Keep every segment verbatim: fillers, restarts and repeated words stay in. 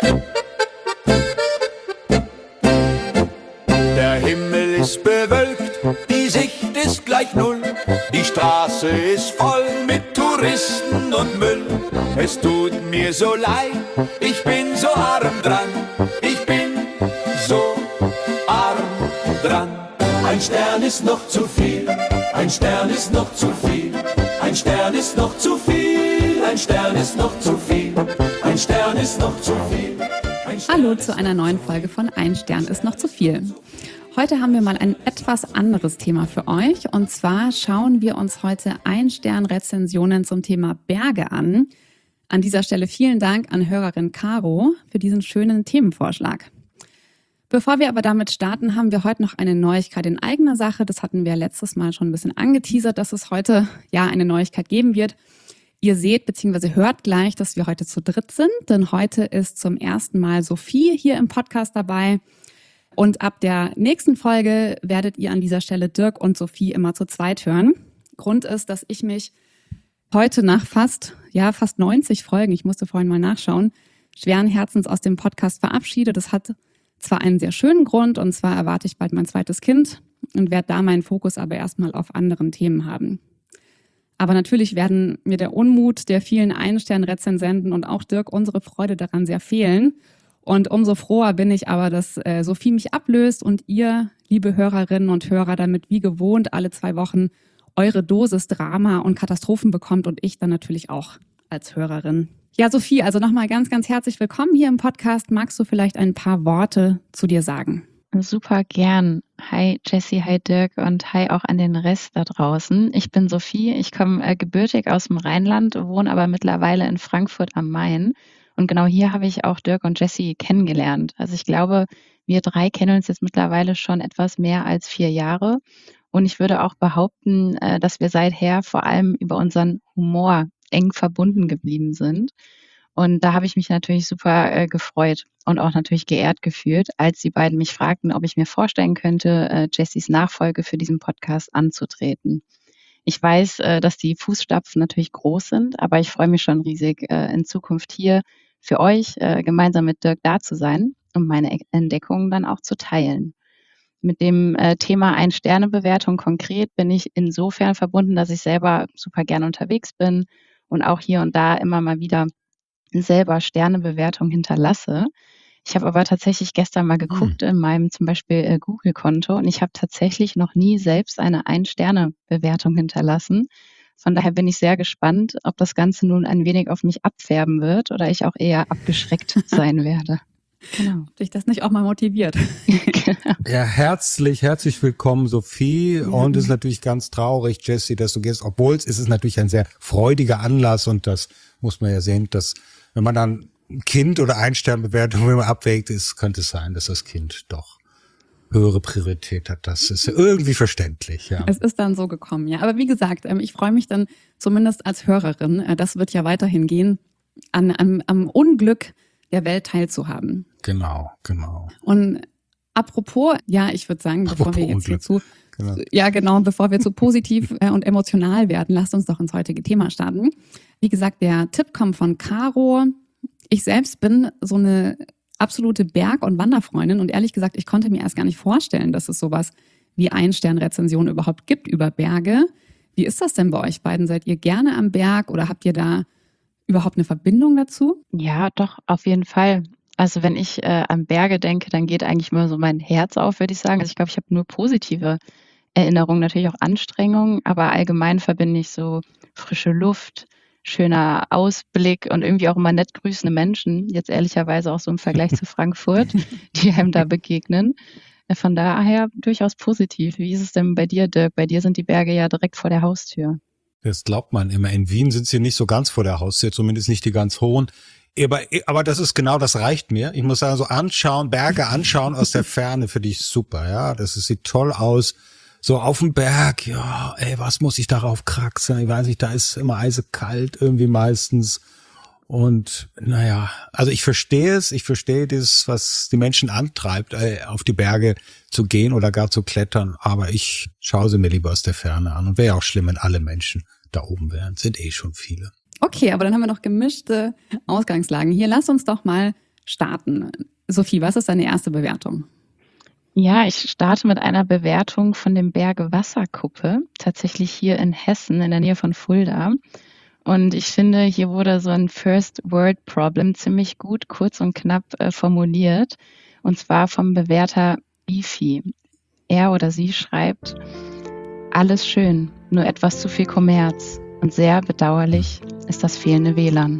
Der Himmel ist bewölkt, die Sicht ist gleich null. Die Straße ist voll mit Touristen und Müll. Es tut mir so leid, ich bin so arm dran. Ich bin so arm dran. Ein Stern ist noch zu viel, ein Stern ist noch zu viel. Ein Stern ist noch zu viel, ein Stern ist noch zu viel. Ein Stern ist noch zu viel. Hallo zu einer neuen Folge von Ein Stern ist noch zu viel. Heute haben wir mal ein etwas anderes Thema für euch. Und zwar schauen wir uns heute Ein-Stern-Rezensionen zum Thema Berge an. An dieser Stelle vielen Dank an Hörerin Caro für diesen schönen Themenvorschlag. Bevor wir aber damit starten, haben wir heute noch eine Neuigkeit in eigener Sache. Das hatten wir letztes Mal schon ein bisschen angeteasert, dass es heute ja eine Neuigkeit geben wird. Ihr seht bzw. hört gleich, dass wir heute zu dritt sind, denn heute ist zum ersten Mal Sophie hier im Podcast dabei. Und ab der nächsten Folge werdet ihr an dieser Stelle Dirk und Sophie immer zu zweit hören. Grund ist, dass ich mich heute nach fast, ja, fast neunzig Folgen, ich musste vorhin mal nachschauen, schweren Herzens aus dem Podcast verabschiede. Das hat zwar einen sehr schönen Grund, und zwar erwarte ich bald mein zweites Kind und werde da meinen Fokus aber erstmal auf anderen Themen haben. Aber natürlich werden mir der Unmut der vielen Ein-Stern-Rezensenten und auch Dirk unsere Freude daran sehr fehlen. Und umso froher bin ich aber, dass äh, Sophie mich ablöst und ihr, liebe Hörerinnen und Hörer, damit wie gewohnt alle zwei Wochen eure Dosis Drama und Katastrophen bekommt und ich dann natürlich auch als Hörerin. Ja, Sophie, also nochmal ganz, ganz herzlich willkommen hier im Podcast. Magst du vielleicht ein paar Worte zu dir sagen? Super gern. Hi Jessie, hi Dirk und hi auch an den Rest da draußen. Ich bin Sophie, ich komme äh, gebürtig aus dem Rheinland, wohne aber mittlerweile in Frankfurt am Main. Und genau hier habe ich auch Dirk und Jessie kennengelernt. Also ich glaube, wir drei kennen uns jetzt mittlerweile schon etwas mehr als vier Jahre. Und ich würde auch behaupten, äh, dass wir seither vor allem über unseren Humor eng verbunden geblieben sind. Und da habe ich mich natürlich super äh, gefreut und auch natürlich geehrt gefühlt, als die beiden mich fragten, ob ich mir vorstellen könnte, äh, Jessies Nachfolge für diesen Podcast anzutreten. Ich weiß, äh, dass die Fußstapfen natürlich groß sind, aber ich freue mich schon riesig, äh, in Zukunft hier für euch äh, gemeinsam mit Dirk da zu sein und meine Entdeckungen dann auch zu teilen. Mit dem äh, Thema Ein-Sterne-Bewertung konkret bin ich insofern verbunden, dass ich selber super gern unterwegs bin und auch hier und da immer mal wieder selber Sternebewertung hinterlasse. Ich habe aber tatsächlich gestern mal geguckt hm. in meinem zum Beispiel äh, Google-Konto und ich habe tatsächlich noch nie selbst eine Ein-Sterne-Bewertung hinterlassen. Von daher bin ich sehr gespannt, ob das Ganze nun ein wenig auf mich abfärben wird oder ich auch eher abgeschreckt sein werde. Genau. Dich das nicht auch mal motiviert. Ja, herzlich, herzlich willkommen, Sophie. Ja. Und es ist natürlich ganz traurig, Jessie, dass du gehst. Obwohl es ist natürlich ein sehr freudiger Anlass und das muss man ja sehen, dass wenn man dann ein Kind oder Ein-Stern-Bewertung, wenn man abwägt, ist, könnte es sein, dass das Kind doch höhere Priorität hat. Das ist irgendwie verständlich, ja. Es ist dann so gekommen, ja. Aber wie gesagt, ich freue mich dann zumindest als Hörerin, das wird ja weiterhin gehen, an, am, am Unglück der Welt teilzuhaben. Genau, genau. Und apropos, ja, ich würde sagen, bevor apropos wir jetzt hier zu, genau. ja genau, bevor wir zu positiv und emotional werden, lasst uns doch ins heutige Thema starten. Wie gesagt, der Tipp kommt von Caro. Ich selbst bin so eine absolute Berg- und Wanderfreundin und ehrlich gesagt, ich konnte mir erst gar nicht vorstellen, dass es sowas wie Ein-Stern-Rezension überhaupt gibt über Berge. Wie ist das denn bei euch beiden? Seid ihr gerne am Berg oder habt ihr da überhaupt eine Verbindung dazu? Ja, doch, auf jeden Fall. Also wenn ich äh, an Berge denke, dann geht eigentlich immer so mein Herz auf, würde ich sagen. Also ich glaube, ich habe nur positive Erinnerungen, natürlich auch Anstrengungen, aber allgemein verbinde ich so frische Luft, schöner Ausblick und irgendwie auch immer nett grüßende Menschen, jetzt ehrlicherweise auch so im Vergleich zu Frankfurt, die einem da begegnen. Von daher durchaus positiv. Wie ist es denn bei dir, Dirk? Bei dir sind die Berge ja direkt vor der Haustür. Das glaubt man immer. In Wien sind sie nicht so ganz vor der Haustür, zumindest nicht die ganz hohen. Aber, aber das ist genau, das reicht mir. Ich muss sagen, so anschauen, Berge anschauen aus der Ferne finde ich super, ja. Das ist, sieht toll aus. So auf dem Berg, ja, ey, was muss ich darauf kraxeln? Ich weiß nicht, da ist immer eisekalt irgendwie meistens. Und naja, also ich verstehe es, ich verstehe das, was die Menschen antreibt, äh, auf die Berge zu gehen oder gar zu klettern. Aber ich schaue sie mir lieber aus der Ferne an. Und wäre auch schlimm, wenn alle Menschen da oben wären. Sind eh schon viele. Okay, aber dann haben wir noch gemischte Ausgangslagen. Hier, lass uns doch mal starten. Sophie, was ist deine erste Bewertung? Ja, ich starte mit einer Bewertung von dem Berg Wasserkuppe, tatsächlich hier in Hessen in der Nähe von Fulda. Und ich finde, hier wurde so ein First-Word-Problem ziemlich gut, kurz und knapp äh, formuliert. Und zwar vom Bewerter Beefy. Er oder sie schreibt: Alles schön, nur etwas zu viel Kommerz. Und sehr bedauerlich ist das fehlende W L A N.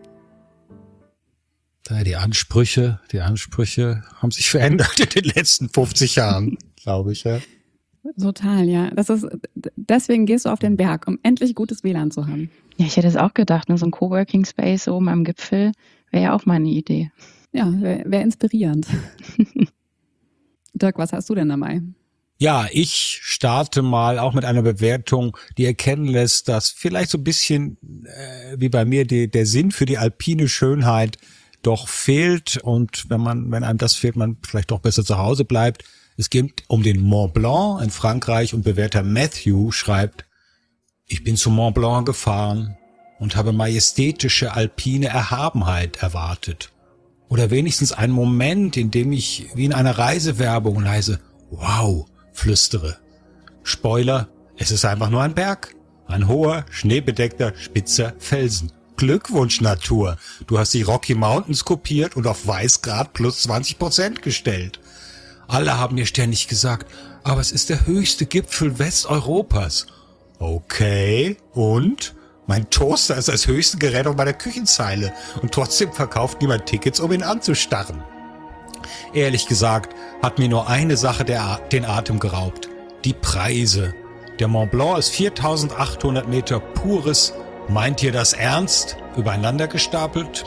Die Ansprüche, die Ansprüche haben sich verändert in den letzten fünfzig Jahren, glaube ich. Ja. Total, ja. Das ist, deswegen gehst du auf den Berg, um endlich gutes W L A N zu haben. Ja, ich hätte es auch gedacht, ne? So ein Coworking Space oben am Gipfel wäre ja auch mal eine Idee. Ja, wäre wär inspirierend. Dirk, was hast du denn dabei? Ja, ich starte mal auch mit einer Bewertung, die erkennen lässt, dass vielleicht so ein bisschen äh, wie bei mir die, der Sinn für die alpine Schönheit doch fehlt, und wenn man, wenn einem das fehlt, man vielleicht doch besser zu Hause bleibt. Es geht um den Mont Blanc in Frankreich, und Bewerter Matthew schreibt: Ich bin zum Mont Blanc gefahren und habe majestätische alpine Erhabenheit erwartet. Oder wenigstens einen Moment, in dem ich wie in einer Reisewerbung leise Wow flüstere. Spoiler, es ist einfach nur ein Berg. Ein hoher, schneebedeckter, spitzer Felsen. Glückwunsch, Natur. Du hast die Rocky Mountains kopiert und auf Weißgrad plus zwanzig Prozent gestellt. Alle haben mir ständig gesagt, aber es ist der höchste Gipfel Westeuropas. Okay, und? Mein Toaster ist das höchste Gerät auf meiner Küchenzeile, und trotzdem verkauft niemand Tickets, um ihn anzustarren. Ehrlich gesagt hat mir nur eine Sache der, den Atem geraubt. Die Preise. Der Mont Blanc ist viertausendachthundert Meter pures. Meint ihr das ernst? Übereinander gestapelt?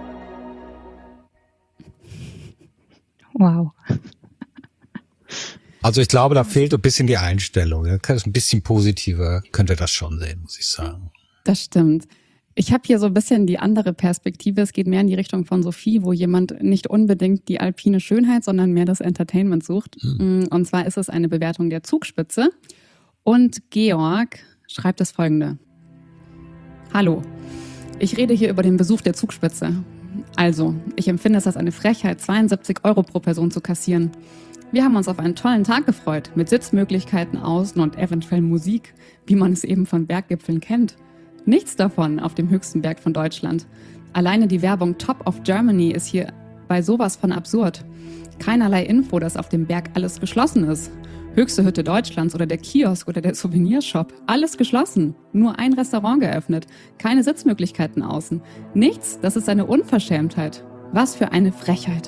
Wow. Also ich glaube, da fehlt ein bisschen die Einstellung. Ein bisschen positiver könnte das schon sehen, muss ich sagen. Das stimmt. Ich habe hier so ein bisschen die andere Perspektive. Es geht mehr in die Richtung von Sophie, wo jemand nicht unbedingt die alpine Schönheit, sondern mehr das Entertainment sucht. Hm. Und zwar ist es eine Bewertung der Zugspitze. Und Georg schreibt das Folgende. Hallo, ich rede hier über den Besuch der Zugspitze. Also, ich empfinde es als eine Frechheit, zweiundsiebzig Euro pro Person zu kassieren. Wir haben uns auf einen tollen Tag gefreut, mit Sitzmöglichkeiten außen und eventuell Musik, wie man es eben von Berggipfeln kennt. Nichts davon auf dem höchsten Berg von Deutschland. Alleine die Werbung Top of Germany ist hier bei sowas von absurd. Keinerlei Info, dass auf dem Berg alles geschlossen ist. Höchste Hütte Deutschlands oder der Kiosk oder der Souvenirshop. Alles geschlossen. Nur ein Restaurant geöffnet. Keine Sitzmöglichkeiten außen. Nichts, das ist eine Unverschämtheit. Was für eine Frechheit.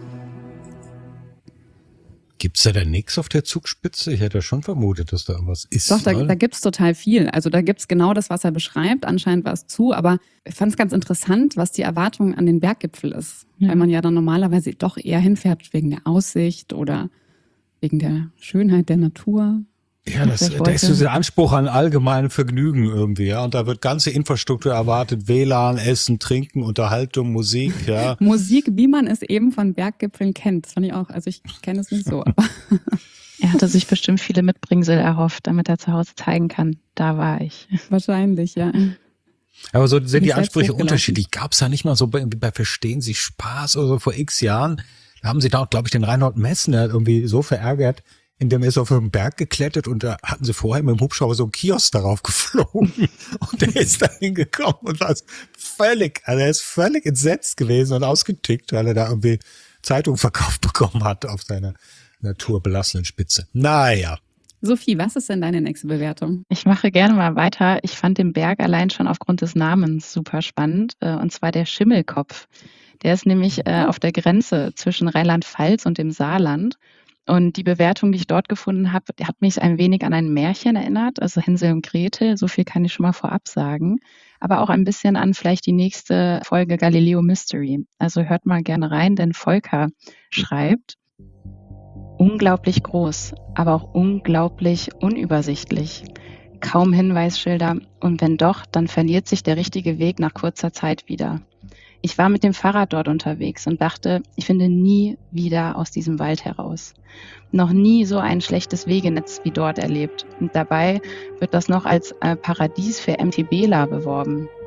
Gibt's da denn nichts auf der Zugspitze? Ich hätte schon vermutet, dass da irgendwas ist. Doch, da, da gibt's total viel. Also da gibt's genau das, was er beschreibt. Anscheinend war es zu, aber ich fand es ganz interessant, was die Erwartung an den Berggipfel ist. Ja. Weil man ja dann normalerweise doch eher hinfährt wegen der Aussicht oder wegen der Schönheit der Natur. Ja, das, da ist so dieser Anspruch an allgemeinen Vergnügen irgendwie, ja. Und da wird ganze Infrastruktur erwartet, W L A N, Essen, Trinken, Unterhaltung, Musik, ja. Musik, wie man es eben von Berggipfeln kennt. Das fand ich auch, also ich kenne es nicht so. Aber er hatte sich bestimmt viele Mitbringsel erhofft, damit er zu Hause zeigen kann, da war ich. Wahrscheinlich, ja. Aber so sind die Ansprüche unterschiedlich. Gab es da nicht mal so bei, bei Verstehen Sie Spaß oder so vor x Jahren? Da haben sie da, glaube ich, den Reinhold Messner irgendwie so verärgert, indem er ist auf einen Berg geklettert, und da hatten sie vorher mit dem Hubschrauber so einen Kiosk darauf geflogen, und er ist da hingekommen und war völlig, also er ist völlig entsetzt gewesen und ausgetickt, weil er da irgendwie Zeitung verkauft bekommen hat auf seiner naturbelassenen Spitze. Naja. Sophie, was ist denn deine nächste Bewertung? Ich mache gerne mal weiter. Ich fand den Berg allein schon aufgrund des Namens super spannend, und zwar der Schimmelkopf. Der ist nämlich äh, auf der Grenze zwischen Rheinland-Pfalz und dem Saarland. Und die Bewertung, die ich dort gefunden habe, hat mich ein wenig an ein Märchen erinnert, also Hänsel und Gretel, so viel kann ich schon mal vorab sagen. Aber auch ein bisschen an vielleicht die nächste Folge Galileo Mystery. Also hört mal gerne rein, denn Volker schreibt: Unglaublich groß, aber auch unglaublich unübersichtlich. Kaum Hinweisschilder, und wenn doch, dann verliert sich der richtige Weg nach kurzer Zeit wieder. Ich war mit dem Fahrrad dort unterwegs und dachte, ich finde nie wieder aus diesem Wald heraus. Noch nie so ein schlechtes Wegenetz wie dort erlebt. Und dabei wird das noch als äh, Paradies für MTBler beworben.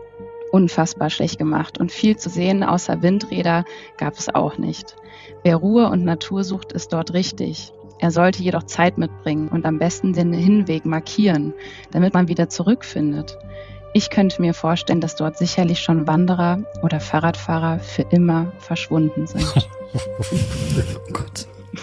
unfassbar schlecht gemacht und viel zu sehen außer Windräder gab es auch nicht. Wer Ruhe und Natur sucht, ist dort richtig. Er sollte jedoch Zeit mitbringen und am besten den Hinweg markieren, damit man wieder zurückfindet. Ich könnte mir vorstellen, dass dort sicherlich schon Wanderer oder Fahrradfahrer für immer verschwunden sind. Oh Gott.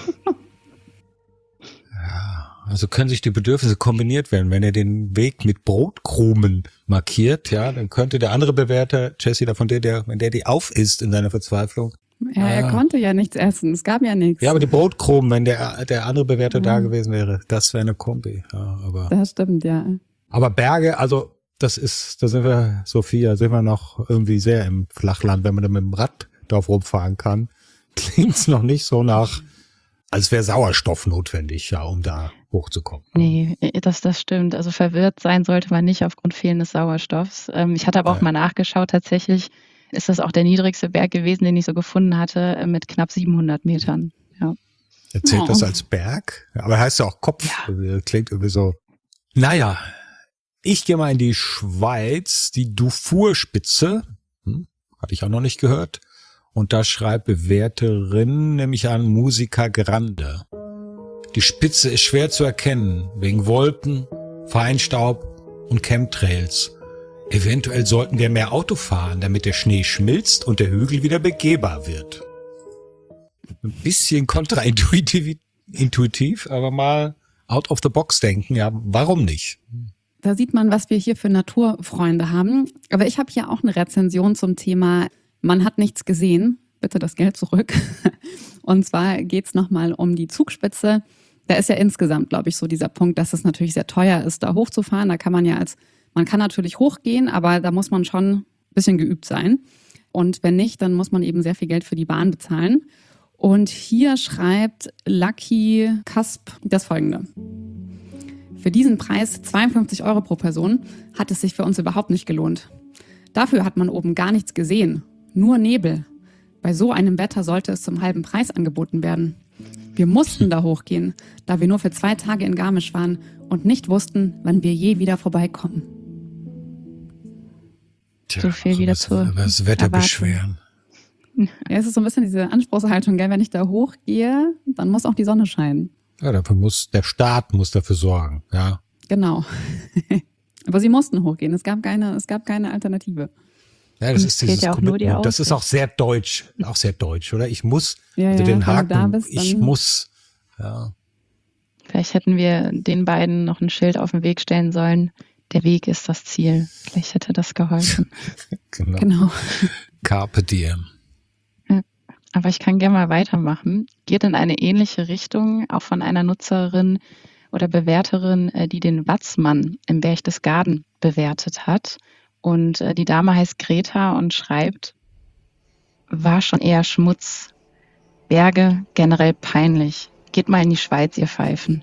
Ja, also können sich die Bedürfnisse kombiniert werden. Wenn er den Weg mit Brotkrumen markiert, ja, dann könnte der andere Bewerter, Jesse, davon der, der, wenn der die aufisst in seiner Verzweiflung. Ja, er Ah. konnte ja nichts essen. Es gab ja nichts. Ja, aber die Brotkrumen, wenn der, der andere Bewerter Mhm. da gewesen wäre, das wäre eine Kombi. Ja, aber, Das stimmt, ja. aber Berge, also das ist, da sind wir, Sophia, sind wir noch irgendwie sehr im Flachland, wenn man da mit dem Rad drauf rumfahren kann. Klingt's noch nicht so nach, als wäre Sauerstoff notwendig, ja, um da hochzukommen. Nee, das, das stimmt. Also verwirrt sein sollte man nicht aufgrund fehlendes Sauerstoffs. Ähm, ich hatte aber auch Ja. mal nachgeschaut, tatsächlich ist das auch der niedrigste Berg gewesen, den ich so gefunden hatte, äh, mit knapp siebenhundert Metern. Ja. Erzählt Oh. das als Berg? Aber heißt ja auch Kopf. Also, klingt irgendwie so. Naja, ich gehe mal in die Schweiz, die Dufour-Spitze. Hm, hatte ich auch noch nicht gehört. Und da schreibt Bewerterin nämlich an Musica Grande. Die Spitze ist schwer zu erkennen, wegen Wolken, Feinstaub und Chemtrails. Eventuell sollten wir mehr Auto fahren, damit der Schnee schmilzt und der Hügel wieder begehbar wird. Ein bisschen kontraintuitiv, intuitiv, aber mal out of the box denken. Ja, warum nicht? Da sieht man, was wir hier für Naturfreunde haben. Aber ich habe hier auch eine Rezension zum Thema Man hat nichts gesehen. Bitte das Geld zurück. Und zwar geht's nochmal um die Zugspitze. Da ist ja insgesamt, glaube ich, so dieser Punkt, dass es natürlich sehr teuer ist, da hochzufahren. Da kann man ja als, man kann natürlich hochgehen, aber da muss man schon ein bisschen geübt sein. Und wenn nicht, dann muss man eben sehr viel Geld für die Bahn bezahlen. Und hier schreibt Lucky Kasp das Folgende. Für diesen Preis, zweiundfünfzig Euro pro Person, hat es sich für uns überhaupt nicht gelohnt. Dafür hat man oben gar nichts gesehen, nur Nebel. Bei so einem Wetter sollte es zum halben Preis angeboten werden. Wir mussten da hochgehen, da wir nur für zwei Tage in Garmisch waren und nicht wussten, wann wir je wieder vorbeikommen. Tja, So viel wieder was, zur über das Wetter Erwartung. beschweren. Ja, es ist so ein bisschen diese Anspruchshaltung, gell? Wenn ich da hochgehe, dann muss auch die Sonne scheinen. Ja, dafür muss, der Staat muss dafür sorgen, ja. Genau. Aber sie mussten hochgehen. Es gab keine, es gab keine Alternative. Ja, das Und ist es fehlt dieses ja auch nur die Commitment. Das ist auch Aussicht. sehr deutsch, auch sehr deutsch, oder? Ich muss, Ja, also ja, den wenn du Haken, da bist, ich dann- muss, ja. Vielleicht hätten wir den beiden noch ein Schild auf den Weg stellen sollen. Der Weg ist das Ziel. Vielleicht hätte das geholfen. Genau. Genau. Carpe diem. Aber ich kann gerne mal weitermachen. Geht in eine ähnliche Richtung, auch von einer Nutzerin oder Bewerterin, äh, die den Watzmann im Berchtesgaden bewertet hat. Und äh, die Dame heißt Greta und schreibt, war schon eher Schmutz. Berge generell peinlich. Geht mal in die Schweiz, ihr Pfeifen.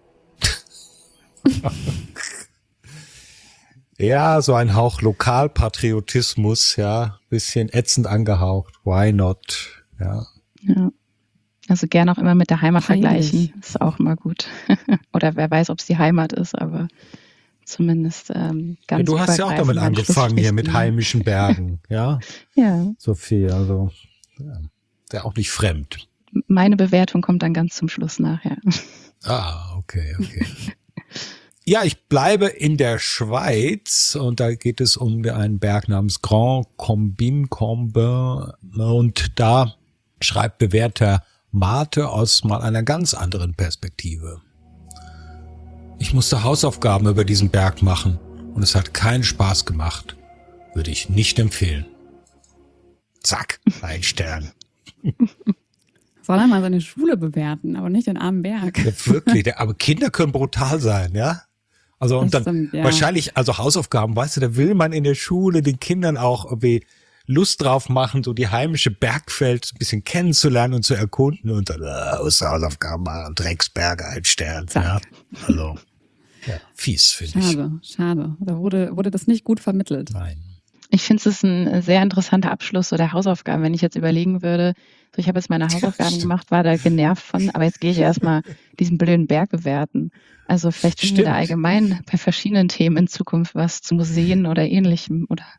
Ja, so ein Hauch Lokalpatriotismus, ja, bisschen ätzend angehaucht. Why not? Ja. Ja. Also gerne auch immer mit der Heimat Peinlich. vergleichen. Ist auch mal gut. Oder wer weiß, ob es die Heimat ist, aber zumindest ähm, ganz Ja, du hast ja auch damit übergreifend angefangen hier mit Anschlussstrichen. heimischen Bergen, ja, Ja, Sophie, also ja, der auch nicht fremd. meine Bewertung kommt dann ganz zum Schluss nachher. Ah, okay, okay. Ja, ich bleibe in der Schweiz und da geht es um einen Berg namens Grand Combin Combin und da schreibt Bewerter Mate aus mal einer ganz anderen Perspektive. Ich musste Hausaufgaben über diesen Berg machen und es hat keinen Spaß gemacht. Würde ich nicht empfehlen. Zack, ein Stern. Soll er mal seine Schule bewerten, aber nicht den armen Berg. Ja, wirklich, der, aber Kinder können brutal sein, ja? Also und Das dann stimmt, ja. wahrscheinlich, also Hausaufgaben, weißt du, da will man in der Schule den Kindern auch irgendwie Lust drauf machen, so die heimische Bergwelt ein bisschen kennenzulernen und zu erkunden und dann äh, aus Hausaufgaben machen, Drecksberge, ein Stern, ja. Also, ja, fies, finde ich. Schade, schade. Da wurde, wurde das nicht gut vermittelt. Nein. Ich finde, es ist ein sehr interessanter Abschluss so der Hausaufgaben. Wenn ich jetzt überlegen würde, so ich habe jetzt meine Hausaufgaben stimmt. gemacht, war da genervt von, aber jetzt gehe ich erstmal diesen blöden Berg bewerten. Also vielleicht finden wir da Stimmt. allgemein bei verschiedenen Themen in Zukunft was zu Museen oder Ähnlichem oder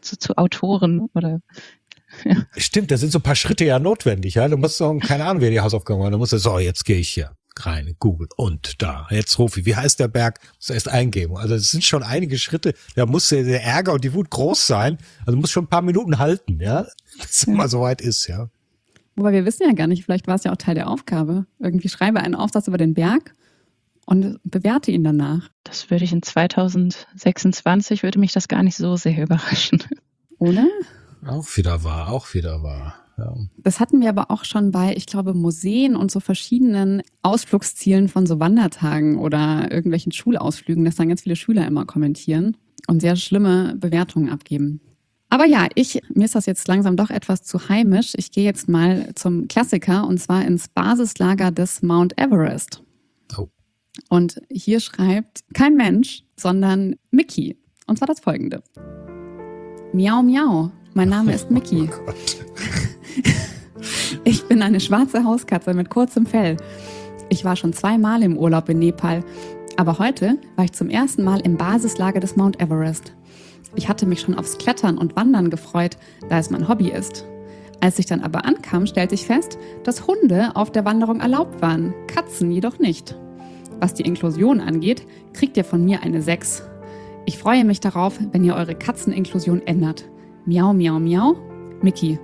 zu, zu Autoren oder ja. Stimmt, da sind so ein paar Schritte ja notwendig. Ja, du musst so, keine Ahnung, wer die Hausaufgaben machen. Du musst so, jetzt gehe ich hier rein, Google und da. Jetzt rufe ich, wie heißt der Berg? Musst du erst eingeben. Also es sind schon einige Schritte. Da muss der Ärger und die Wut groß sein. Also muss schon ein paar Minuten halten, ja, bis es Ja. mal soweit ist, ja. Wobei wir wissen ja gar nicht, vielleicht war es ja auch Teil der Aufgabe. Irgendwie schreibe einen Aufsatz über den Berg und bewerte ihn danach, Das würde ich in zweitausendsechsundzwanzig, würde mich das gar nicht so sehr überraschen. oder? Auch wieder wahr, auch wieder wahr. Ja. Das hatten wir aber auch schon bei, ich glaube, Museen und so verschiedenen Ausflugszielen von so Wandertagen oder irgendwelchen Schulausflügen, dass dann ganz viele Schüler immer kommentieren und sehr schlimme Bewertungen abgeben. Aber ja, ich, mir ist das jetzt langsam doch etwas zu heimisch. Ich gehe jetzt mal zum Klassiker und zwar ins Basislager des Mount Everest. Oh. Und hier schreibt kein Mensch, sondern Mickey. Und zwar das folgende. Miau, miau. Mein Name ist Mickey. Oh Gott. Ich bin eine schwarze Hauskatze mit kurzem Fell. Ich war schon zweimal im Urlaub in Nepal. Aber heute war ich zum ersten Mal im Basislager des Mount Everest. Ich hatte mich schon aufs Klettern und Wandern gefreut, da es mein Hobby ist. Als ich dann aber ankam, stellte ich fest, dass Hunde auf der Wanderung erlaubt waren, Katzen jedoch nicht. Was die Inklusion angeht, kriegt ihr von mir eine sechs. Ich freue mich darauf, wenn ihr eure Katzeninklusion ändert. Miau, miau, miau, Mickey.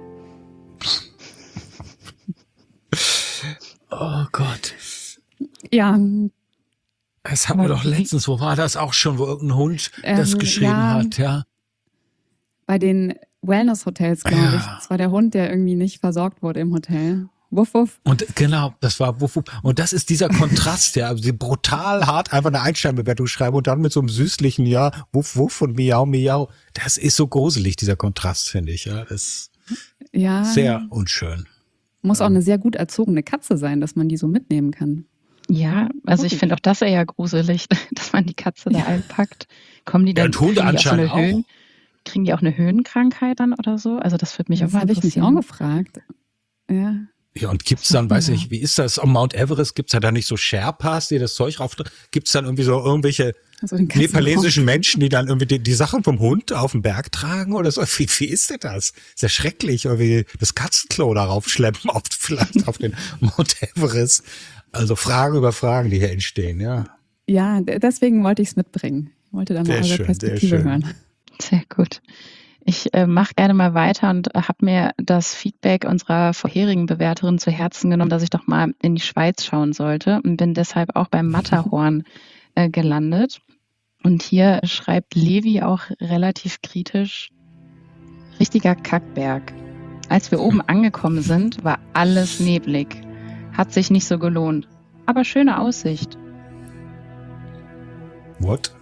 Oh Gott. Ja, Das hatten wir doch letztens, wo war das auch schon, wo irgendein Hund das Ähm, geschrieben ja. hat, ja. bei den Wellness-Hotels, glaube Ja. ich. Das war der Hund, der irgendwie nicht versorgt wurde im Hotel. Wuff, wuff. Und genau, das war wuff, wuff. Und das ist dieser Kontrast, ja, also die brutal hart einfach eine Einsternbewertung schreiben und dann mit so einem süßlichen, ja, wuff, wuff und miau, miau. Das ist so gruselig, dieser Kontrast, finde ich, ja. Das Ja, ist sehr unschön. muss auch eine sehr gut erzogene Katze sein, dass man die so mitnehmen kann. Ja, also ich finde auch das eher gruselig, dass man die Katze da einpackt. Kommen die Ja, dann, und Hunde kriegen die auch so eine anscheinend auch. Höhen, kriegen die auch eine Höhenkrankheit dann oder so? Also das würde mich Das auch mal habe ich mich auch interessieren. gefragt. Ja. Ja, und gibt's dann, weiß Ja. ich nicht, wie ist das? Am Mount Everest gibt's ja da nicht so Sherpas, die das Zeug rauf, gibt's dann irgendwie so irgendwelche Also den Katzen nepalesischen Menschen, die dann irgendwie die, die Sachen vom Hund auf den Berg tragen oder so? Wie, wie ist denn das? Ist ja schrecklich, irgendwie das Katzenklo darauf schleppen auf, vielleicht auf den Mount Everest. Also Fragen über Fragen, die hier entstehen, ja. Ja, d- deswegen wollte ich es mitbringen. Ich wollte da mal Sehr eure schön, sehr Perspektive schön. hören. Sehr gut. Ich äh, mache gerne mal weiter und äh, habe mir das Feedback unserer vorherigen Bewerterin zu Herzen genommen, dass ich doch mal in die Schweiz schauen sollte und bin deshalb auch beim Matterhorn äh, gelandet. Und hier schreibt Levi auch relativ kritisch, richtiger Kackberg. Als wir oben angekommen sind, war alles neblig. Hat sich nicht so gelohnt. Aber schöne Aussicht. What?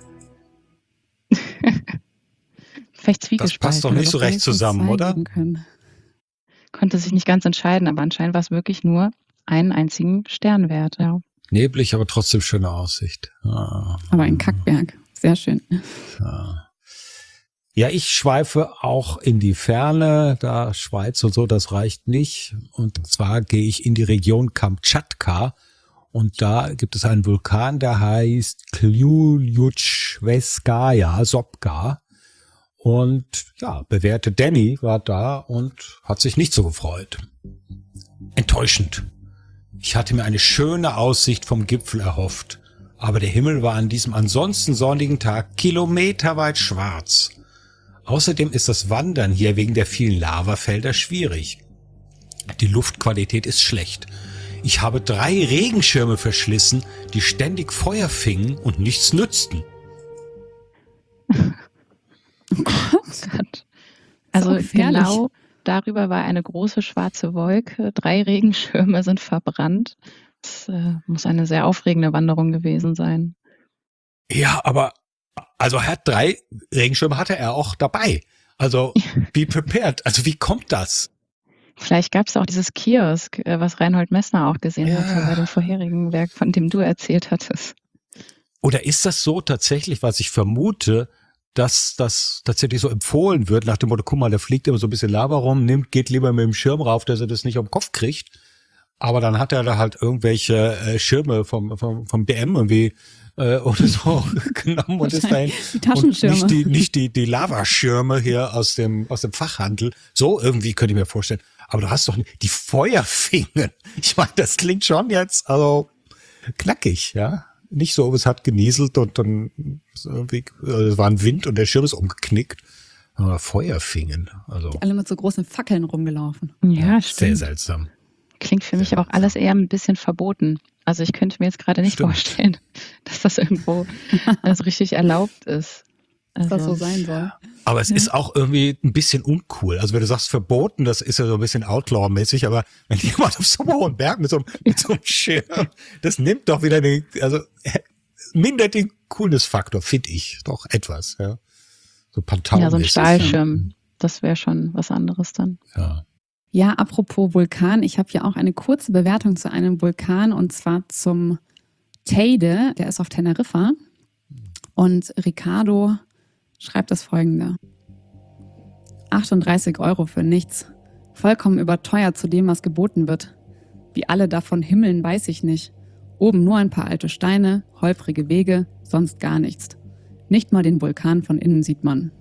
Vielleicht Das zwiegespalten. passt doch nicht so Hätte recht wenigstens zusammen, zwei oder? geben können. Konnte sich nicht ganz entscheiden, aber anscheinend war es wirklich nur einen einzigen Stern wert. Ja. Neblig, aber trotzdem schöne Aussicht. Ah. Aber ein Kackberg. Sehr schön. Ja. Ja, ich schweife auch in die Ferne, da Schweiz und so, das reicht nicht. Und zwar gehe ich in die Region Kamtschatka und da gibt es einen Vulkan, der heißt Klyuchevskaya Sopka. Und ja, bewährte Danny war da und hat sich nicht so gefreut. Enttäuschend. Ich hatte mir eine schöne Aussicht vom Gipfel erhofft, aber der Himmel war an diesem ansonsten sonnigen Tag kilometerweit schwarz. Außerdem ist das Wandern hier wegen der vielen Lavafelder schwierig. Die Luftqualität ist schlecht. Ich habe drei Regenschirme verschlissen, die ständig Feuer fingen und nichts nützten. Gott. Also auch gefährlich. genau darüber war eine große schwarze Wolke. Drei Regenschirme sind verbrannt. Das äh, muss eine sehr aufregende Wanderung gewesen sein. Ja, aber also er hat drei Regenschirme hatte er auch dabei. Also be prepared. Also wie kommt das? Vielleicht gab es auch dieses Kiosk, äh, was Reinhold Messner auch gesehen Ja. hatte bei dem vorherigen Werk, von dem du erzählt hattest. Oder ist das so tatsächlich, was ich vermute, dass das tatsächlich so empfohlen wird, nach dem Motto, guck mal, da fliegt immer so ein bisschen Lava rum, nimmt, geht lieber mit dem Schirm rauf, dass er das nicht am Kopf kriegt. Aber dann hat er da halt irgendwelche äh, Schirme vom, vom, vom B M irgendwie äh, oder so genommen und ist dahin. Die Taschenschirme. Und nicht die, nicht die, die Lavaschirme hier aus dem, aus dem Fachhandel. So irgendwie könnte ich mir vorstellen. Aber du hast doch nicht, die Feuerfingen. Ich meine, das klingt schon jetzt, also, knackig, ja. Nicht so, es hat genieselt und dann irgendwie, es war ein Wind und der Schirm ist umgeknickt. Aber Feuerfingen, also. Alle mit so großen Fackeln rumgelaufen. Ja, ja, stimmt. sehr seltsam. Klingt für mich Sehr aber auch alles eher ein bisschen verboten. Also ich könnte mir jetzt gerade nicht Stimmt. vorstellen, dass das irgendwo also richtig erlaubt ist. Dass das Also, so sein soll. Aber es ist auch irgendwie ein bisschen uncool. Also wenn du sagst verboten, das ist ja so ein bisschen Outlaw-mäßig, aber wenn jemand auf so einem hohen Berg mit so einem, mit so einem Schirm, das nimmt doch wieder den, also mindert den Coolness-Faktor, finde ich, doch etwas, ja. So Pantau. ja, so ein Stahlschirm, das wäre schon was anderes dann. Ja. Ja, apropos Vulkan, ich habe hier auch eine kurze Bewertung zu einem Vulkan und zwar zum Teide, der ist auf Teneriffa. Und Ricardo schreibt das folgende. achtunddreißig Euro für nichts. Vollkommen überteuert zu dem, was geboten wird. Wie alle davon himmeln, weiß ich nicht. Oben nur ein paar alte Steine, holprige Wege, sonst gar nichts. Nicht mal den Vulkan von innen sieht man.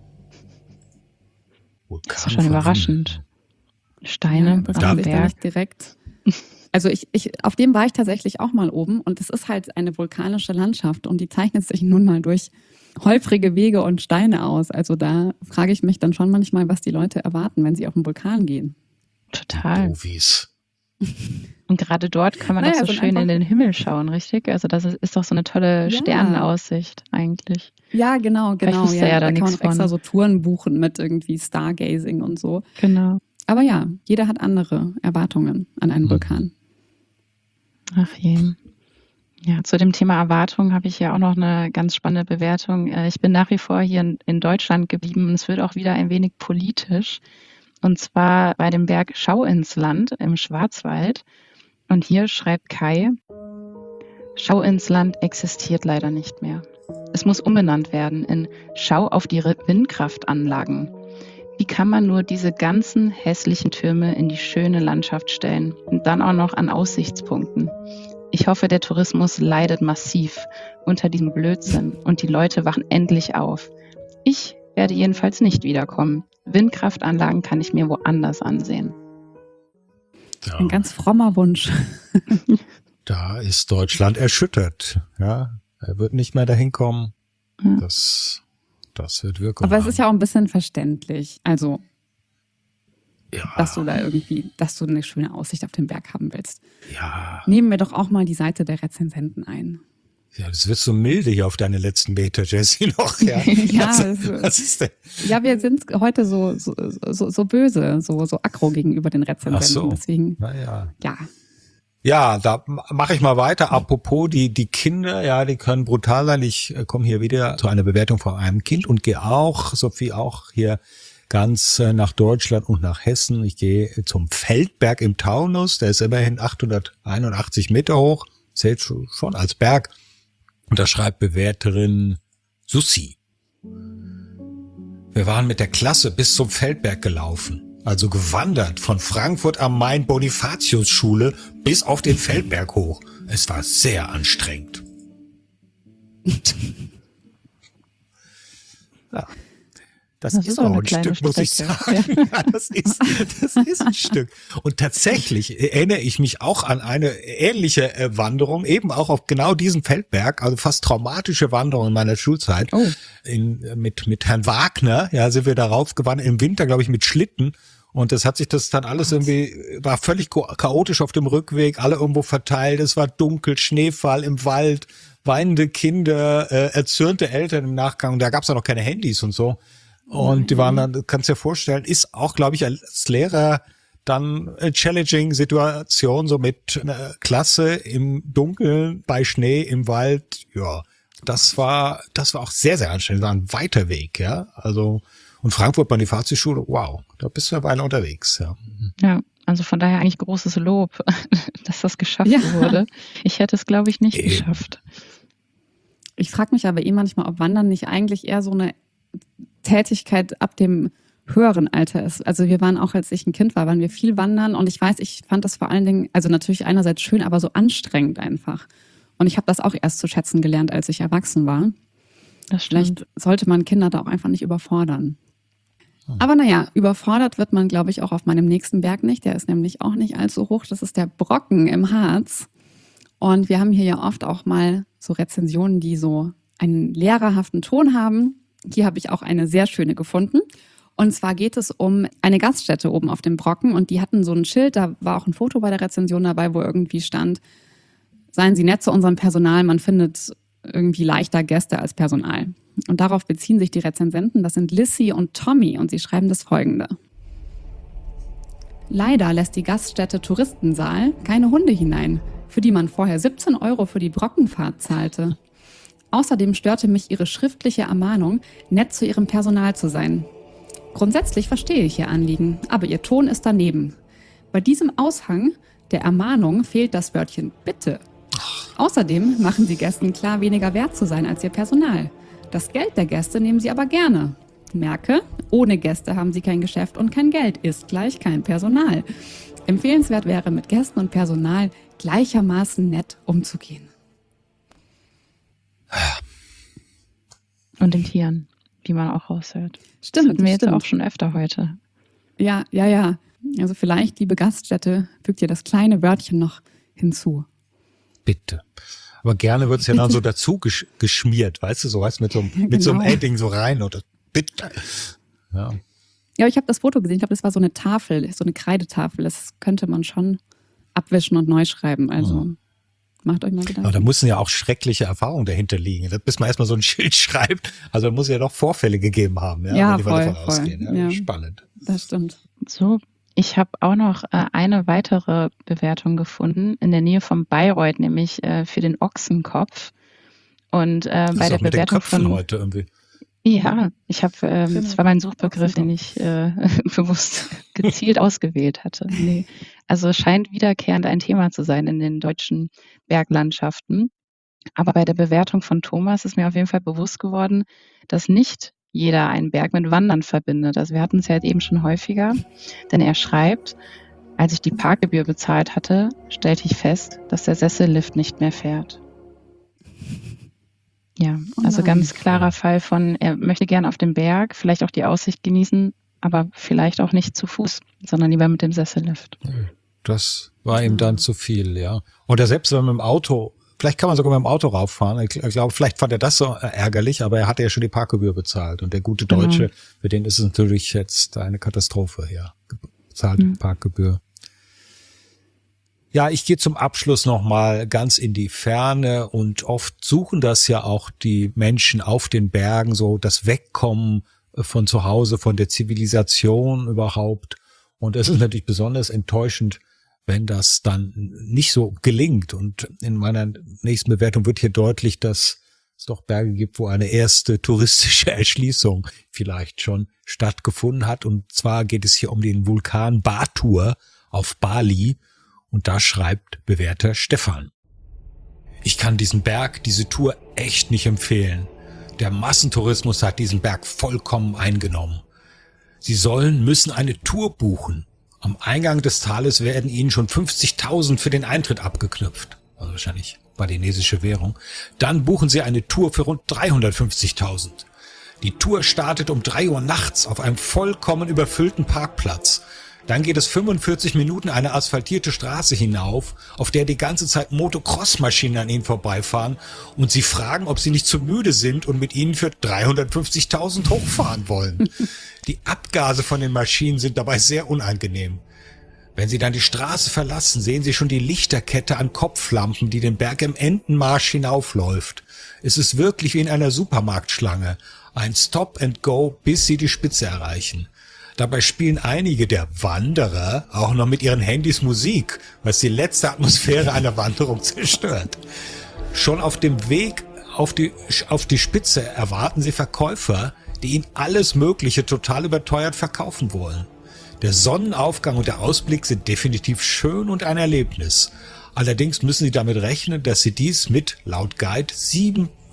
Das ist schon überraschend. Steine das auf ja, dem ich da Berg. nicht direkt. Also ich, ich, auf dem war ich tatsächlich auch mal oben und es ist halt eine vulkanische Landschaft und die zeichnet sich nun mal durch holprige Wege und Steine aus. Also da frage ich mich dann schon manchmal, was die Leute erwarten, wenn sie auf den Vulkan gehen. Total. Profis. Und gerade dort kann man Naja, auch so sind schön einfach- in den Himmel schauen, richtig? Also das ist, ist doch so eine tolle Ja. Sternenaussicht eigentlich. Ja, genau, genau. wusste er ja da da kann man nichts auch extra von. so Touren buchen mit irgendwie Stargazing und so. Genau. Aber ja, jeder hat andere Erwartungen an einen Mhm. Vulkan. Ach je. Ja, zu dem Thema Erwartung habe ich ja auch noch eine ganz spannende Bewertung. Äh, Ich bin nach wie vor hier in, in Deutschland geblieben und es wird auch wieder ein wenig politisch. Und zwar bei dem Berg Schau ins Land im Schwarzwald. Und hier schreibt Kai, Schau ins Land existiert leider nicht mehr. Es muss umbenannt werden in Schau auf die Windkraftanlagen. Wie kann man nur diese ganzen hässlichen Türme in die schöne Landschaft stellen und dann auch noch an Aussichtspunkten? Ich hoffe, der Tourismus leidet massiv unter diesem Blödsinn und die Leute wachen endlich auf. Ich werde jedenfalls nicht wiederkommen. Windkraftanlagen kann ich mir woanders ansehen. Ja. Ein ganz frommer Wunsch. Da ist Deutschland erschüttert. Ja, er wird nicht mehr dahin kommen. Ja. Das, das wird Wirkung Aber es haben. ist ja auch ein bisschen verständlich. Also, ja, dass du da irgendwie, dass du eine schöne Aussicht auf den Berg haben willst. ja, Nehmen wir doch auch mal die Seite der Rezensenten ein. ja, das wird so milde hier auf deine letzten Meter, Jessie, noch. Ja, Ja, was, das- was ist denn? Ja, wir sind heute so, so, so, so böse, so, so aggro gegenüber den Rezensenten. Ach so. Deswegen, Naja. ja. Ja, da mache ich mal weiter. Apropos die die Kinder, ja, die können brutal sein. Ich äh, komme hier wieder zu einer Bewertung von einem Kind und gehe auch, Sophie, auch hier ganz äh, nach Deutschland und nach Hessen. Ich gehe zum Feldberg im Taunus. Der ist immerhin achthunderteinundachtzig Meter hoch. Zählt schon schon als Berg. Und da schreibt Bewerterin Sussi. Wir waren mit der Klasse bis zum Feldberg gelaufen. Also gewandert von Frankfurt am Main Bonifatius-Schule bis auf den Feldberg hoch. Es war sehr anstrengend. Ja, das, Das ist ist auch auch eine ein kleine Stück, muss ich Strecke. sagen. Ja, das ist, das ist ein Stück. Und tatsächlich erinnere ich mich auch an eine ähnliche äh, Wanderung, eben auch auf genau diesen Feldberg, also fast traumatische Wanderung in meiner Schulzeit. Oh. In, mit, mit Herrn Wagner, ja, sind wir darauf gewandert, im Winter, glaube ich, mit Schlitten. Und das hat sich das dann alles irgendwie, war völlig cha- chaotisch auf dem Rückweg, alle irgendwo verteilt, es war dunkel, Schneefall im Wald, weinende Kinder, äh, erzürnte Eltern im Nachgang. Und da gab es ja noch keine Handys und so. Und die waren dann, kannst dir vorstellen, ist auch, glaube ich, als Lehrer dann eine challenging Situation, so mit einer Klasse im Dunkeln, bei Schnee, im Wald. Ja, das war, das war auch sehr, sehr anstrengend. Das war ein weiter Weg, ja. Also, und Frankfurt Bonifatius-Schule, wow, da bist du eine Weile unterwegs, ja. Ja, also von daher eigentlich großes Lob, dass das geschafft Ja. wurde. Ich hätte es, glaube ich, nicht Eben. geschafft. Ich frage mich aber eh manchmal, ob Wandern nicht eigentlich eher so eine Tätigkeit ab dem höheren Alter ist. Also wir waren auch, als ich ein Kind war, waren wir viel wandern und ich weiß, ich fand das vor allen Dingen, also natürlich einerseits schön, aber so anstrengend einfach. Und ich habe das auch erst zu schätzen gelernt, als ich erwachsen war. Das stimmt. Vielleicht sollte man Kinder da auch einfach nicht überfordern. Aber naja, überfordert wird man, glaube ich, auch auf meinem nächsten Berg nicht. Der ist nämlich auch nicht allzu hoch. Das ist der Brocken im Harz. Und wir haben hier ja oft auch mal so Rezensionen, die so einen lehrerhaften Ton haben. Hier habe ich auch eine sehr schöne gefunden. Und zwar geht es um eine Gaststätte oben auf dem Brocken und die hatten so ein Schild, da war auch ein Foto bei der Rezension dabei, wo irgendwie stand, seien Sie nett zu unserem Personal, man findet irgendwie leichter Gäste als Personal. Und darauf beziehen sich die Rezensenten, das sind Lissy und Tommy und sie schreiben das Folgende. Leider lässt die Gaststätte Touristensaal keine Hunde hinein, für die man vorher siebzehn Euro für die Brockenfahrt zahlte. Außerdem störte mich ihre schriftliche Ermahnung, nett zu ihrem Personal zu sein. Grundsätzlich verstehe ich ihr Anliegen, aber ihr Ton ist daneben. Bei diesem Aushang der Ermahnung fehlt das Wörtchen Bitte. Außerdem machen sie Gästen klar, weniger wert zu sein als ihr Personal. Das Geld der Gäste nehmen sie aber gerne. Merke, ohne Gäste haben sie kein Geschäft und kein Geld ist gleich kein Personal. Empfehlenswert wäre, mit Gästen und Personal gleichermaßen nett umzugehen. Und den Tieren, wie man auch raushört. Stimmt, das hatten wir jetzt stimmt. auch schon öfter heute. Ja, ja, ja. Also vielleicht, liebe Gaststätte, fügt ihr das kleine Wörtchen noch hinzu. Bitte. Aber gerne wird es ja dann so dazu gesch geschmiert, weißt du, so weißt mit so einem, Ja, mit so einem genau. Edding so rein oder bitte. Ja. Ja, ich habe das Foto gesehen. Ich glaube, das war so eine Tafel, so eine Kreidetafel. Das könnte man schon abwischen und neu schreiben. Also Ja. macht euch mal Aber Gedanken. da müssen ja auch schreckliche Erfahrungen dahinter liegen, bis man erstmal so ein Schild schreibt. Also da muss ja doch Vorfälle gegeben haben, ja, Ja, wenn wir voll, davon voll, ausgehen. Ja, ja. Spannend. Das stimmt. So, ich habe auch noch äh, eine weitere Bewertung gefunden in der Nähe von Bayreuth, nämlich äh, für den Ochsenkopf. Und äh, Das bei ist der auch mit den Bewertung Köpfen von heute irgendwie. ja, ich habe, ähm, Genau. das war mein Suchbegriff, den ich äh, bewusst gezielt ausgewählt hatte. Nee. Also es scheint wiederkehrend ein Thema zu sein in den deutschen Berglandschaften. Aber bei der Bewertung von Thomas ist mir auf jeden Fall bewusst geworden, dass nicht jeder einen Berg mit Wandern verbindet. Also wir hatten es ja jetzt eben schon häufiger, denn er schreibt, als ich die Parkgebühr bezahlt hatte, stellte ich fest, dass der Sessellift nicht mehr fährt. Ja, Oh also nein. ganz klarer Fall von, er möchte gern auf dem Berg, vielleicht auch die Aussicht genießen, aber vielleicht auch nicht zu Fuß, sondern lieber mit dem Sessellift. Das war ihm dann zu viel, ja. Oder selbst wenn man mit dem Auto, vielleicht kann man sogar mit dem Auto rauffahren. Ich glaube, vielleicht fand er das so ärgerlich, aber er hatte ja schon die Parkgebühr bezahlt. Und der gute Genau. Deutsche, für den ist es natürlich jetzt eine Katastrophe, ja. Bezahlte Mhm. Parkgebühr. Ja, ich gehe zum Abschluss nochmal ganz in die Ferne und oft suchen das ja auch die Menschen auf den Bergen, so das Wegkommen von zu Hause, von der Zivilisation überhaupt. Und es ist natürlich besonders enttäuschend, wenn das dann nicht so gelingt. Und in meiner nächsten Bewertung wird hier deutlich, dass es doch Berge gibt, wo eine erste touristische Erschließung vielleicht schon stattgefunden hat. Und zwar geht es hier um den Vulkan Batur auf Bali. Und da schreibt Bewerter Stefan: Ich kann diesen Berg, diese Tour echt nicht empfehlen. Der Massentourismus hat diesen Berg vollkommen eingenommen. Sie sollen, müssen eine Tour buchen. Am Eingang des Tales werden ihnen schon fünfzigtausend für den Eintritt abgeknüpft. Also wahrscheinlich balinesische Währung. Dann buchen sie eine Tour für rund dreihundertfünfzigtausend. Die Tour startet um drei Uhr nachts auf einem vollkommen überfüllten Parkplatz. Dann geht es fünfundvierzig Minuten eine asphaltierte Straße hinauf, auf der die ganze Zeit Motocross-Maschinen an ihnen vorbeifahren und sie fragen, ob sie nicht zu müde sind und mit ihnen für dreihundertfünfzigtausend hochfahren wollen. Die Abgase von den Maschinen sind dabei sehr unangenehm. Wenn sie dann die Straße verlassen, sehen sie schon die Lichterkette an Kopflampen, die den Berg im Entenmarsch hinaufläuft. Es ist wirklich wie in einer Supermarktschlange. Ein Stop and Go, bis sie die Spitze erreichen. Dabei spielen einige der Wanderer auch noch mit ihren Handys Musik, was die letzte Atmosphäre einer Wanderung zerstört. Schon auf dem Weg auf die, auf die Spitze erwarten sie Verkäufer, die ihnen alles Mögliche total überteuert verkaufen wollen. Der Sonnenaufgang und der Ausblick sind definitiv schön und ein Erlebnis. Allerdings müssen sie damit rechnen, dass sie dies mit, laut Guide,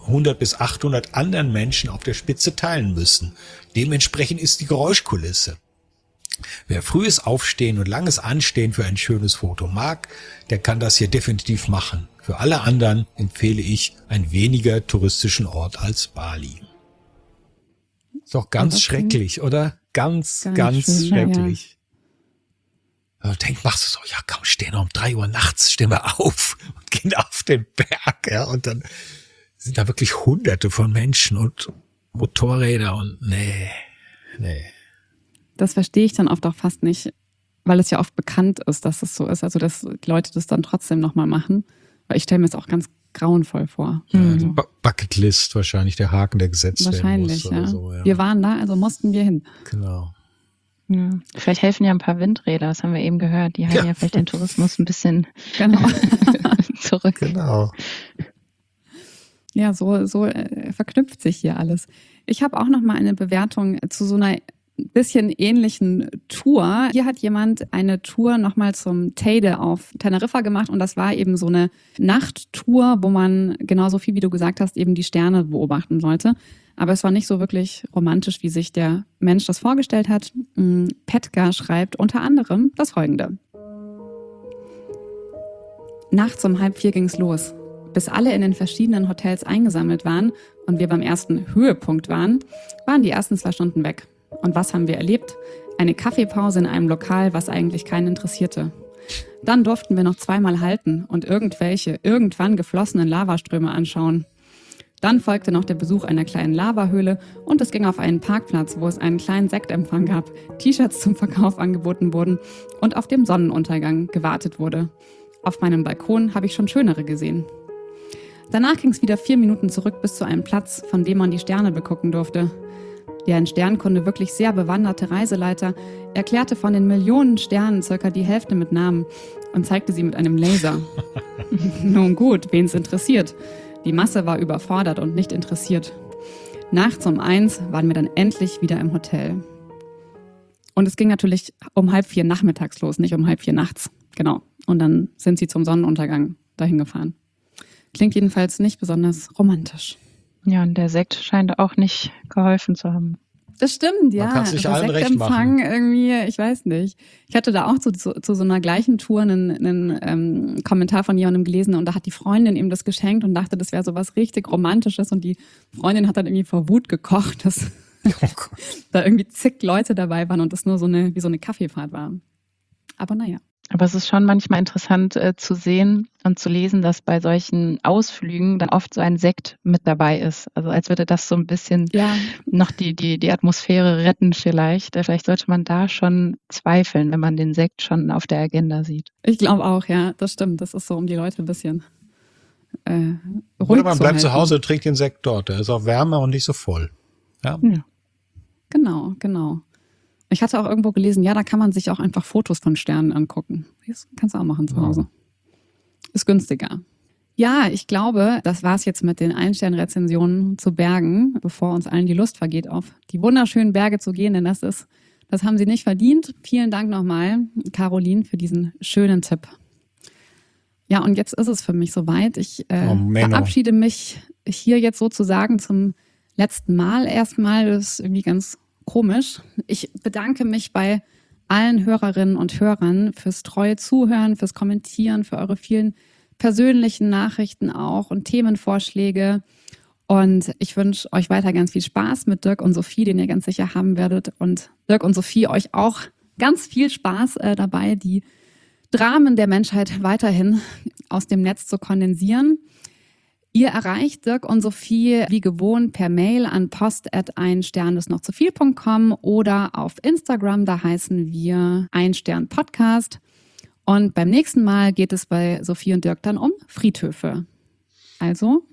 hundert bis achthundert anderen Menschen auf der Spitze teilen müssen. Dementsprechend ist die Geräuschkulisse. Wer frühes Aufstehen und langes Anstehen für ein schönes Foto mag, der kann das hier definitiv machen. Für alle anderen empfehle ich einen weniger touristischen Ort als Bali. Ist doch ganz schrecklich, oder? Ganz, ganz, ganz schön, schrecklich. Ja. Ja, denk, machst du so, ja komm, stehen wir um drei Uhr nachts, stehen wir auf und gehen auf den Berg, ja, und dann sind da wirklich hunderte von Menschen und Motorräder und nee, nee. Das verstehe ich dann oft auch fast nicht, weil es ja oft bekannt ist, dass es so ist, also dass die Leute das dann trotzdem nochmal machen, weil ich stelle mir es auch ganz grauenvoll vor. Ja, also Bucketlist wahrscheinlich, der Haken, der gesetzt wahrscheinlich, werden muss. Ja. Oder so, ja. Wir waren da, also mussten wir hin. Genau. Ja. Vielleicht helfen ja ein paar Windräder, das haben wir eben gehört. Die halten ja, ja vielleicht den Tourismus ein bisschen genau. zurück. Genau. Ja, so, so äh, verknüpft sich hier alles. Ich habe auch noch mal eine Bewertung zu so einer bisschen ähnlichen Tour. Hier hat jemand eine Tour nochmal zum Teide auf Teneriffa gemacht und das war eben so eine Nachttour, wo man genauso viel, wie du gesagt hast, eben die Sterne beobachten sollte. Aber es war nicht so wirklich romantisch, wie sich der Mensch das vorgestellt hat. Petka schreibt unter anderem das Folgende. Nachts um halb vier ging's los. Bis alle in den verschiedenen Hotels eingesammelt waren und wir beim ersten Höhepunkt waren, waren die ersten zwei Stunden weg. Und was haben wir erlebt? Eine Kaffeepause in einem Lokal, was eigentlich keinen interessierte. Dann durften wir noch zweimal halten und irgendwelche irgendwann geflossenen Lavaströme anschauen. Dann folgte noch der Besuch einer kleinen Lavahöhle und es ging auf einen Parkplatz, wo es einen kleinen Sektempfang gab, T-Shirts zum Verkauf angeboten wurden und auf dem Sonnenuntergang gewartet wurde. Auf meinem Balkon habe ich schon schönere gesehen. Danach ging es wieder vier Minuten zurück bis zu einem Platz, von dem man die Sterne begucken durfte. Der in Sternkunde wirklich sehr bewanderte Reiseleiter erklärte von den Millionen Sternen circa die Hälfte mit Namen und zeigte sie mit einem Laser. Nun gut, wen's interessiert. Die Masse war überfordert und nicht interessiert. Nachts um eins waren wir dann endlich wieder im Hotel. Und es ging natürlich um halb vier nachmittags los, nicht um halb vier nachts. Genau. Und dann sind sie zum Sonnenuntergang dahin gefahren. Klingt jedenfalls nicht besonders romantisch. Ja, und der Sekt scheint auch nicht geholfen zu haben. Das stimmt, ja. Man kann es sich allen recht Sektempfang machen. irgendwie, ich weiß nicht. Ich hatte da auch zu, zu, zu so einer gleichen Tour einen, einen ähm, Kommentar von jemandem gelesen und da hat die Freundin ihm das geschenkt und dachte, das wäre so was richtig Romantisches und die Freundin hat dann irgendwie vor Wut gekocht, dass Oh da irgendwie zig Leute dabei waren und das nur so eine, wie so eine Kaffeefahrt war. Aber naja. Aber es ist schon manchmal interessant äh, zu sehen und zu lesen, dass bei solchen Ausflügen dann oft so ein Sekt mit dabei ist. Also als würde das so ein bisschen Ja. noch die, die, die Atmosphäre retten vielleicht. Äh, Vielleicht sollte man da schon zweifeln, wenn man den Sekt schon auf der Agenda sieht. Ich glaube auch, ja, das stimmt. Das ist so, um die Leute ein bisschen äh, ruhig Oder man zu bleibt halten. zu Hause und trinkt den Sekt dort. Der ist auch wärmer und nicht so voll. Ja. Ja. Genau, genau. Ich hatte auch irgendwo gelesen, ja, da kann man sich auch einfach Fotos von Sternen angucken. Das kannst du auch machen zu Hause. Ist günstiger. Ja, ich glaube, das war's jetzt mit den Ein-Stern-Rezensionen zu Bergen, bevor uns allen die Lust vergeht, auf die wunderschönen Berge zu gehen, denn das ist, das haben sie nicht verdient. Vielen Dank nochmal, Caroline, für diesen schönen Tipp. Ja, und jetzt ist es für mich soweit. Ich äh, Oh, Menno. verabschiede mich hier jetzt sozusagen zum letzten Mal erstmal. Das ist irgendwie ganz komisch. Ich bedanke mich bei allen Hörerinnen und Hörern fürs treue Zuhören, fürs Kommentieren, für eure vielen persönlichen Nachrichten auch und Themenvorschläge. Und ich wünsche euch weiter ganz viel Spaß mit Dirk und Sophie, den ihr ganz sicher haben werdet. Und Dirk und Sophie, euch auch ganz viel Spaß äh, dabei, die Dramen der Menschheit weiterhin aus dem Netz zu kondensieren. Ihr erreicht Dirk und Sophie wie gewohnt per Mail an post at ein stern ist noch zu viel punkt com oder auf Instagram, da heißen wir ein Stern Podcast. Und beim nächsten Mal geht es bei Sophie und Dirk dann um Friedhöfe. Also,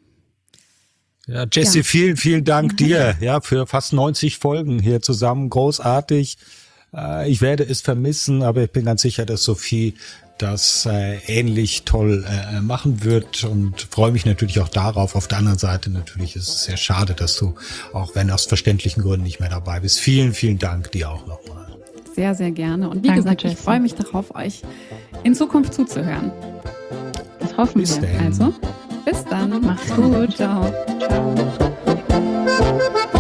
Ja, Jessie, Ja. vielen, vielen Dank dir, ja, für fast neunzig Folgen hier zusammen. Großartig. Äh, Ich werde es vermissen, aber ich bin ganz sicher, dass Sophie das äh, ähnlich toll äh, machen wird und freue mich natürlich auch darauf. Auf der anderen Seite natürlich ist es sehr schade, dass du, auch wenn aus verständlichen Gründen, nicht mehr dabei bist. Vielen, vielen Dank dir auch nochmal. sehr, sehr gerne. Und wie Danke, gesagt, ich Jessie. freue mich darauf, euch in Zukunft zuzuhören. Das hoffen Bis wir. dann. Also, Bis dann. Mach's gut. Ciao. Ciao.